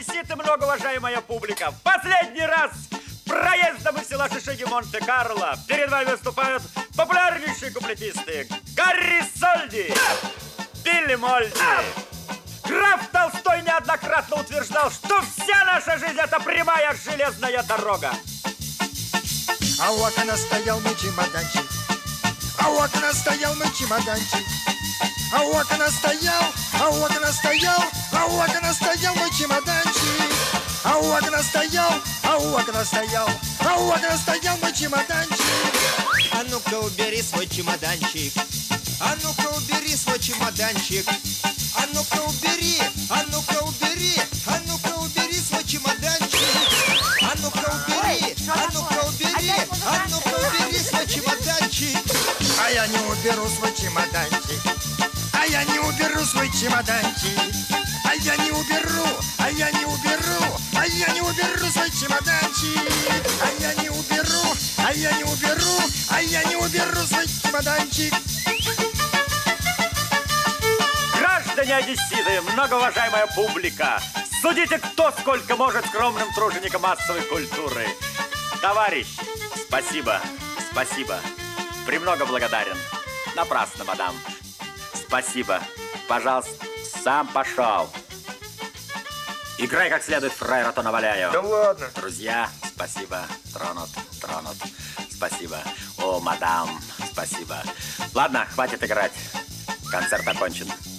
висит, и многоуважаемая публика. В последний раз проездом из села Шишиги Монте-Карло перед вами выступают популярнейшие куплетисты Гарри Сольди, Билли Мольди. Граф Толстой неоднократно утверждал, что вся наша жизнь – это прямая железная дорога. А у окна стоял мой чемоданчик, а у окна стоял мой чемоданчик, а у окна стоял, а у окна стоял, а у окна стоял мой чемоданчик, а у окна стоял, а у окна стоял, а у окна стоял мой чемоданчик. А ну-ка убери свой чемоданчик, а ну-ка убери свой чемоданчик, а ну-ка убери, а ну-ка убери, а ну-ка убери свой чемоданчик, а ну-ка убери, а ну-ка убери, а ну-ка убери свой чемоданчик. А я не уберу свой чемоданчик, а я не уберу свой чемоданчик, а я не уберу, а я не уберу, а я не уберу свой чемоданчик, а я не уберу, а я не уберу, а я не уберу свой чемоданчик. Граждане Одесситы, многоуважаемая публика, судите, кто сколько может скромным труженикам массовой культуры. Товарищ, спасибо, спасибо. Премного благодарен. Напрасно, мадам. Спасибо. Пожалуйста, сам пошел. Играй как следует, фраер, а то наваляю. Да ладно. Друзья, спасибо. Тронут, тронут. Спасибо. О, мадам, спасибо. Ладно, хватит играть. Концерт окончен.